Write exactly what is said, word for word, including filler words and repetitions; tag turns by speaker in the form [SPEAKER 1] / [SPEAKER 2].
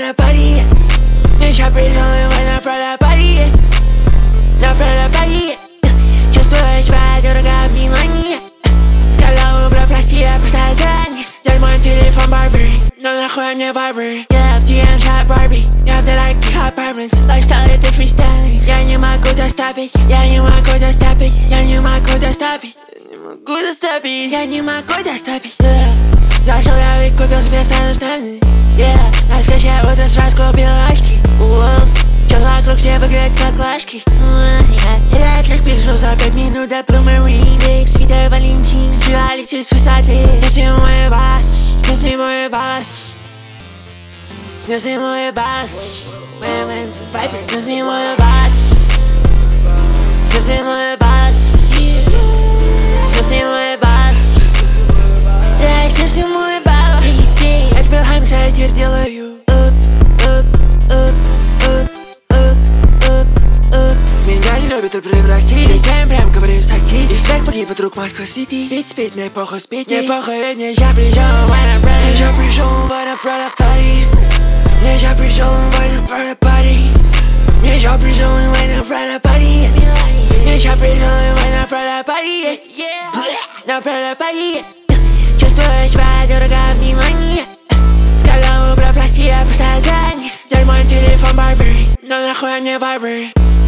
[SPEAKER 1] на пари. Еще пришел его на пари. На пари. Чувствую себя дорого внимание. Сказал убрать, прости, я просто заранее. Взять мой телефон Барбери, но нахуй мне Барбери. Я в ди эм shot Барби, я в дорогих апартментах. Лайфстайл это фристайл. Я не могу доставить, я не могу доставить, я не могу доставить, я не могу доставить, я не могу доставить. Зашел я и купил себе стану штаны. На следующее утро сразу купил очки. Все вокруг все выглядят как лашки. Я трек пишу за пять минут до Блумерин. Свитой Валентин, стрела летит с высоты. Снеси мой бас, снеси мой бас, снеси мой бас, снеси мой бас, снеси мой бас, снеси мой бас, снеси мой бас. Я теперь хамсайдер делаю. Меня не любят и превратить. Летаем прям, говорю, такси. И свет погиб от рук Москва-Сити. Спить, спить, мне похуй, спить. Мне похуй, ведь мне ща пришел Вайна Брат. Мне ща пришел Вайна Брат пари. Мне ща пришел Вайна Брат пари. Мне ща пришел Вайна Брат пари. Мне ща пришел Вайна Брат пари. На Брат пари. Чувствую себя дорого внимание. Сказал убрать, прости, я просто заранее. Взять мой телефон Барбери, но нахуй мне Барбери.